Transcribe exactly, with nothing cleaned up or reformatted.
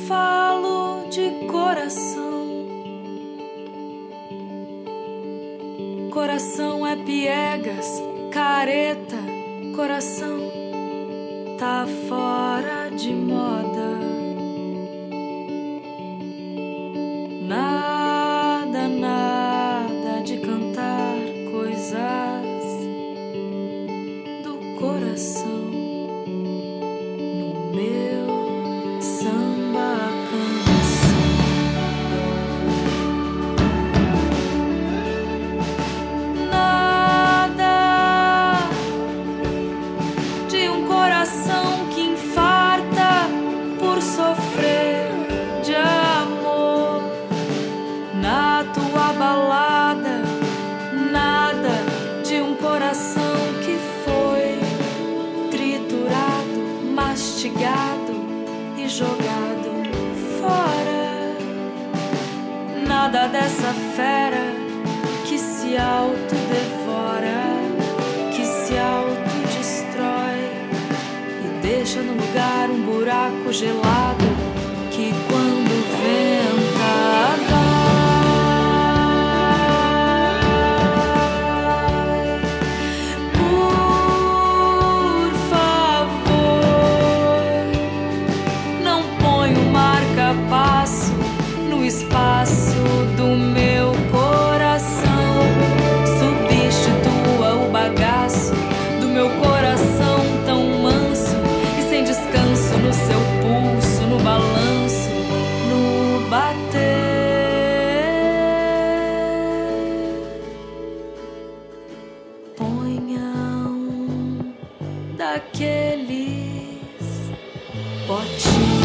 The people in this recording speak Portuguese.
falo de coração. Coração é piegas, careta, coração tá fora de moda. Nada, nada de cantar coisas do coração no meu samba canção. Nada de um coração que infarta por sofrer de amor na tua balada. Nada de um coração que foi triturado, mastigado e jogado fora. Nada dessa fera que se autodevora, que se autodestrói e deixa no lugar um buraco gelado que quando venta dói. Por favor, não põe um marca-passo no espaço do meu coração. Substitua o bagaço do meu coração tão manso e sem descanso no seu pulso, no balanço, no bater. Ponha um daqueles potinhos